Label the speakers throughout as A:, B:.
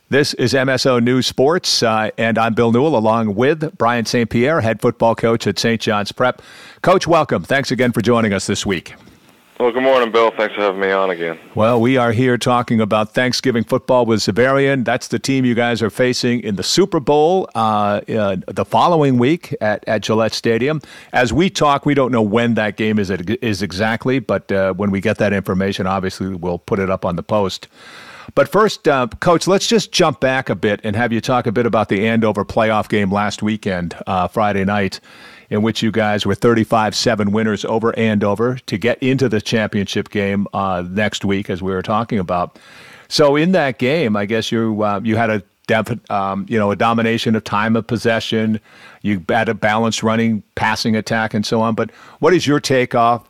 A: This is MSO News Sports, and I'm Bill Newell along with Brian St. Pierre, head football coach at St. John's Prep. Coach, welcome. Thanks again for joining us this week.
B: Well, good morning, Bill. Thanks for having me on again.
A: Well, we are here talking about Thanksgiving football with Xaverian. That's the team you guys are facing in the Super Bowl the following week at Gillette Stadium. As we talk, we don't know when that game is exactly, but when we get that information, obviously we'll put it up on the post. But first, Coach, let's just jump back a bit and have you talk a bit about the Andover playoff game last weekend, Friday night, in which you guys were 35-7 winners over Andover to get into the championship game next week, as we were talking about. So in that game, I guess you had a domination of time of possession. You had a balanced running, passing attack, and so on. But what is your take on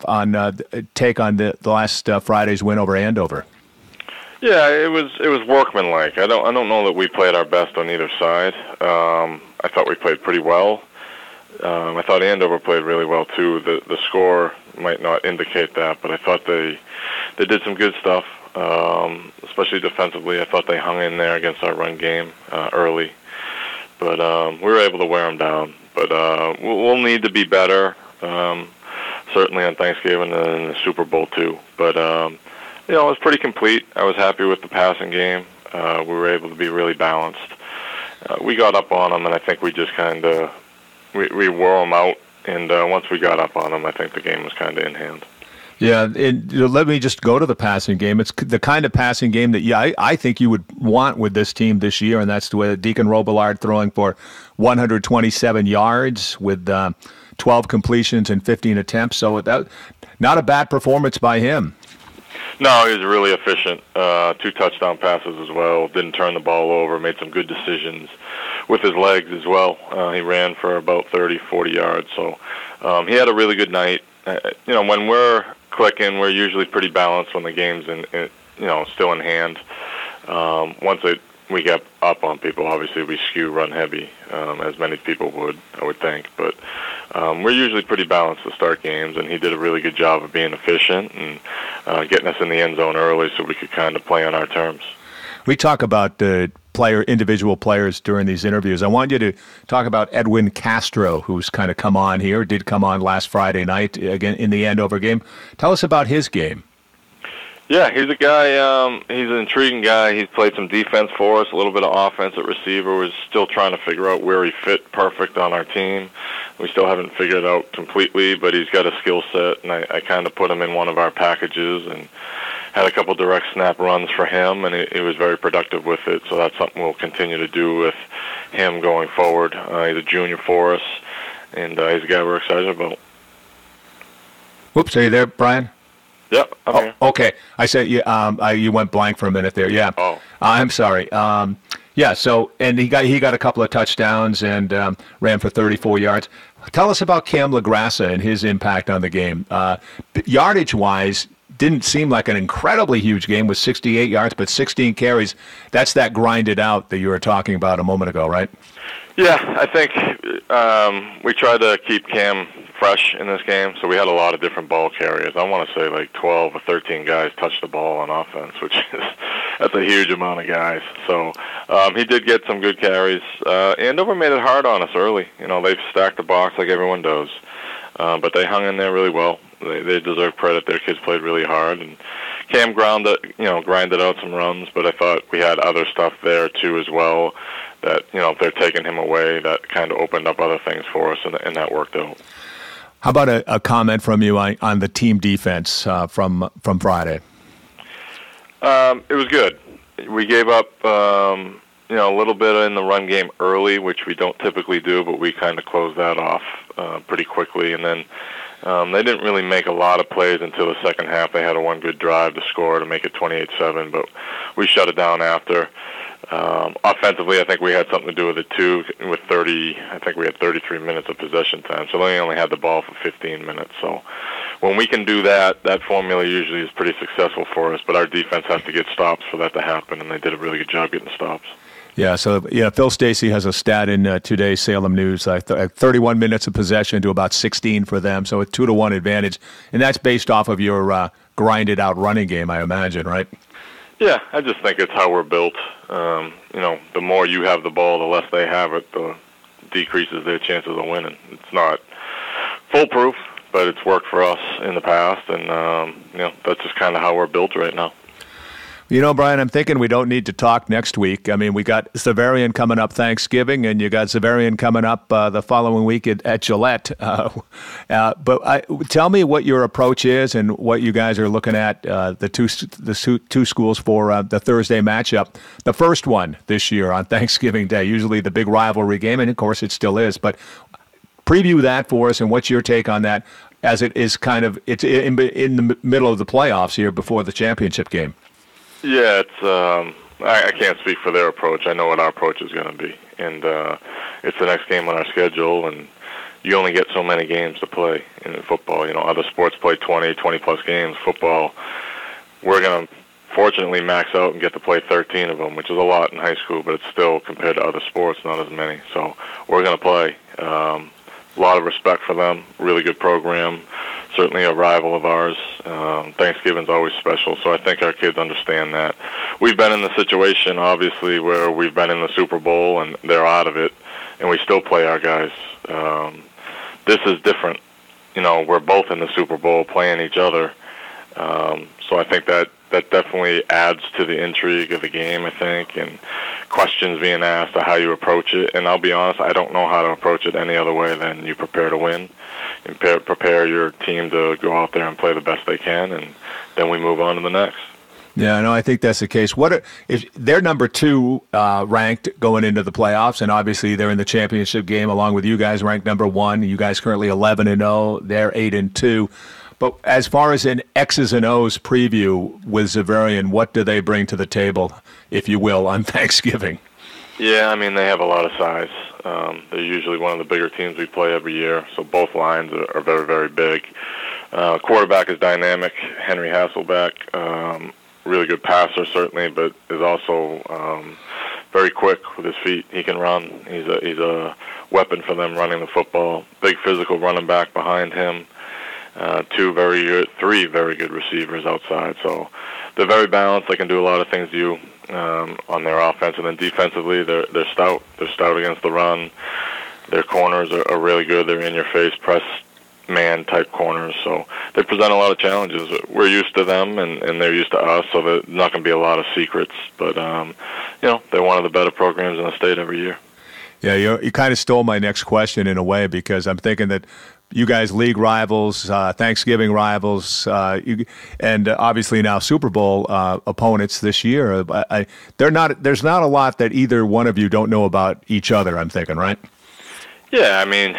A: the last Friday's win over Andover?
B: Yeah, it was workmanlike. I don't know that we played our best on either side. I thought we played pretty well. I thought Andover played really well too. The score might not indicate that, but I thought they did some good stuff, especially defensively. I thought they hung in there against our run game early, but we were able to wear them down. But we'll need to be better, certainly on Thanksgiving and in the Super Bowl too. But it was pretty complete. I was happy with the passing game. We were able to be really balanced. We got up on them, and I think we just kind of we wore them out. And once we got up on them, I think the game was kind of in hand.
A: Yeah, let me just go to the passing game. It's the kind of passing game that I think you would want with this team this year, and that's the way Deacon Robillard throwing for 127 yards with 12 completions and 15 attempts. So that not a bad performance by him.
B: No, he was really efficient. 2 touchdown passes as well. Didn't turn the ball over. Made some good decisions with his legs as well. He ran for about 30, 40 yards. So he had a really good night. When we're clicking, we're usually pretty balanced when the game's still in hand. Once we get up on people, obviously we skew run heavy, as many people would, I would think. But we're usually pretty balanced to start games, and he did a really good job of being efficient and getting us in the end zone early so we could kind of play on our terms.
A: We talk about individual players during these interviews. I want you to talk about Edwin Castro, who's kind of come on here, did come on last Friday night again in the Andover game. Tell us about his game.
B: Yeah, he's a guy, he's an intriguing guy. He's played some defense for us, a little bit of offense at receiver. We're still trying to figure out where he fit perfect on our team. We still haven't figured it out completely, but he's got a skill set, and I kind of put him in one of our packages and had a couple direct snap runs for him, and he was very productive with it, so that's something we'll continue to do with him going forward. He's a junior for us, and he's a guy we're excited about.
A: Whoops, are you there, Brian?
B: Yep, I'm here.
A: Okay. I said you went blank for a minute there. Yeah.
B: Oh.
A: I'm sorry. So and he got a couple of touchdowns and ran for 34 yards. Tell us about Cam LaGrassa and his impact on the game. Yardage-wise, didn't seem like an incredibly huge game with 68 yards, but 16 carries. That's that grinded out that you were talking about a moment ago, right?
B: Yeah, I think we tried to keep Cam fresh in this game, so we had a lot of different ball carriers. I want to say like 12 or 13 guys touched the ball on offense, which is that's a huge amount of guys. So he did get some good carries. Andover made it hard on us early. They've stacked the box like everyone does, but they hung in there really well. They deserve credit. Their kids played really hard, and Cam grinded out some runs, but I thought we had other stuff there too as well that, if they're taking him away, that kind of opened up other things for us, and that worked out.
A: How about a comment from you on the team defense from Friday?
B: It was good. We gave up, a little bit in the run game early, which we don't typically do, but we kind of closed that off pretty quickly. And then they didn't really make a lot of plays until the second half. They had one good drive to score to make it 28-7, but we shut it down after. Offensively, I think we had something to do with it too. With 33 minutes of possession time, so they only had the ball for 15 minutes. So when we can do that, that formula usually is pretty successful for us. But our defense has to get stops for that to happen, and they did a really good job getting stops.
A: Yeah, so Phil Stacey has a stat in today's Salem News, 31 minutes of possession to about 16 for them, so a 2-1 advantage, and that's based off of your grinded out running game, I imagine, right?
B: Yeah, I just think it's how we're built. The more you have the ball, the less they have it, the decreases their chances of winning. It's not foolproof, but it's worked for us in the past, and that's just kind of how we're built right now.
A: Brian, I'm thinking we don't need to talk next week. I mean, we got Xaverian coming up Thanksgiving, and you got Xaverian coming up the following week at Gillette. But tell me what your approach is and what you guys are looking at, the two schools for the Thursday matchup. The first one this year on Thanksgiving Day, usually the big rivalry game, and of course it still is. But preview that for us, and what's your take on that as it is it's in the middle of the playoffs here before the championship game?
B: Yeah, it's. I can't speak for their approach. I know what our approach is going to be, and it's the next game on our schedule. And you only get so many games to play in football. Other sports play 20-plus games. Football, we're going to fortunately max out and get to play 13 of them, which is a lot in high school, but it's still compared to other sports not as many. So we're going to play. A lot of respect for them. Really good program. Certainly a rival of ours. Thanksgiving's always special, so I think our kids understand that. We've been in the situation, obviously, where we've been in the Super Bowl and they're out of it, and we still play our guys. This is different. We're both in the Super Bowl playing each other. So I think that definitely adds to the intrigue of the game, I think, and questions being asked of how you approach it. And I'll be honest, I don't know how to approach it any other way than you prepare to win and prepare your team to go out there and play the best they can, and then we move on to the next.
A: Yeah, no, I think that's the case. If they're number 2 ranked going into the playoffs, and obviously they're in the championship game along with you guys ranked number 1. You guys currently 11-0. They're 8-2. But as far as an X's and O's preview with Xaverian, what do they bring to the table, if you will, on Thanksgiving?
B: Yeah, I mean, they have a lot of size. They're usually one of the bigger teams we play every year, so both lines are very, very big. Quarterback is dynamic, Henry Hasselbeck. Really good passer, certainly, but is also very quick with his feet. He can run. He's a weapon for them running the football. Big physical running back behind him. Three very good receivers outside. So they're very balanced. They can do a lot of things to you on their offense, and then defensively, they're stout. They're stout against the run. Their corners are really good. They're in-your-face press man type corners, so they present a lot of challenges. We're used to them, and they're used to us, so there's not going to be a lot of secrets. But they're one of the better programs in the state every year.
A: Yeah, you kind of stole my next question in a way, because I'm thinking that you guys league rivals, Thanksgiving rivals, and obviously now Super Bowl opponents this year. There's not a lot that either one of you don't know about each other, I'm thinking, right?
B: Yeah, I mean,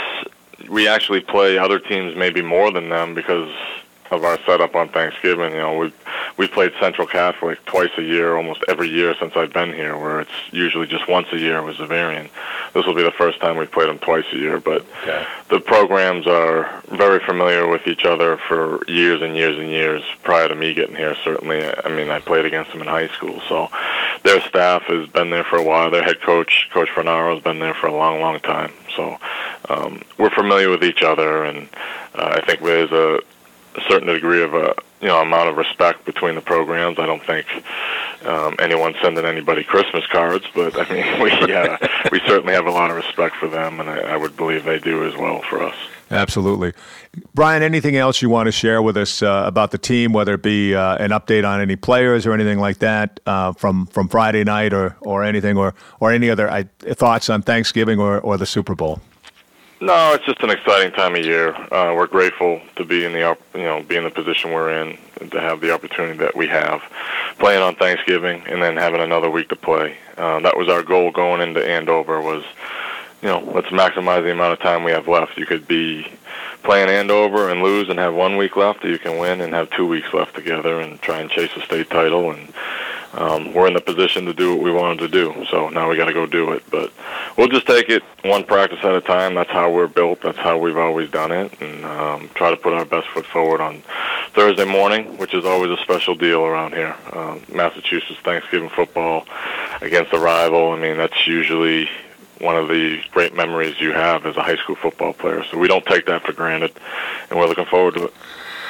B: we actually play other teams maybe more than them because of our setup on Thanksgiving. We've played Central Catholic twice a year, almost every year since I've been here, where it's usually just once a year with Xaverian. This will be the first time we've played them twice a year, but okay. The programs are very familiar with each other for years and years and years prior to me getting here, certainly. I mean, I played against them in high school, so their staff has been there for a while. Their head coach, Coach Fernaro, has been there for a long, long time. So we're familiar with each other, and I think there's a certain degree of amount of respect between the programs. I don't think anyone's sending anybody Christmas cards, but I mean we certainly have a lot of respect for them, and I would believe they do as well for us.
A: Absolutely. Brian, anything else you want to share with us about the team, whether it be an update on any players or anything like that from Friday night or anything, or any other thoughts on Thanksgiving or the Super Bowl?
B: No, it's just an exciting time of year. We're grateful to be in the position we're in, and to have the opportunity that we have, playing on Thanksgiving and then having another week to play. That was our goal going into Andover. Was let's maximize the amount of time we have left. You could be playing Andover and lose and have 1 week left, or you can win and have 2 weeks left together and try and chase a state title. And we're in the position to do what we wanted to do, so now we got to go do it. But we'll just take it one practice at a time. That's how we're built. That's how we've always done it, and try to put our best foot forward on Thursday morning, which is always a special deal around here. Massachusetts Thanksgiving football against a rival. I mean, that's usually one of the great memories you have as a high school football player. So we don't take that for granted, and we're looking forward to it.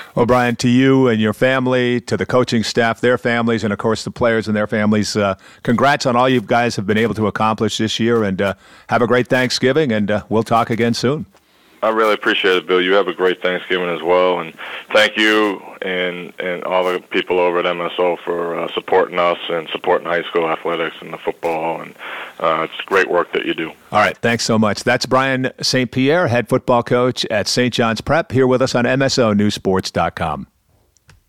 A: Well, Brian, to you and your family, to the coaching staff, their families, and of course the players and their families, congrats on all you guys have been able to accomplish this year, and have a great Thanksgiving, and we'll talk again soon.
B: I really appreciate it, Bill. You have a great Thanksgiving as well, and thank you and all the people over at MSO for supporting us and supporting high school athletics and the football, and it's great work that you do.
A: All right, thanks so much. That's Brian St. Pierre, head football coach at St. John's Prep, here with us on MSONewsports.com.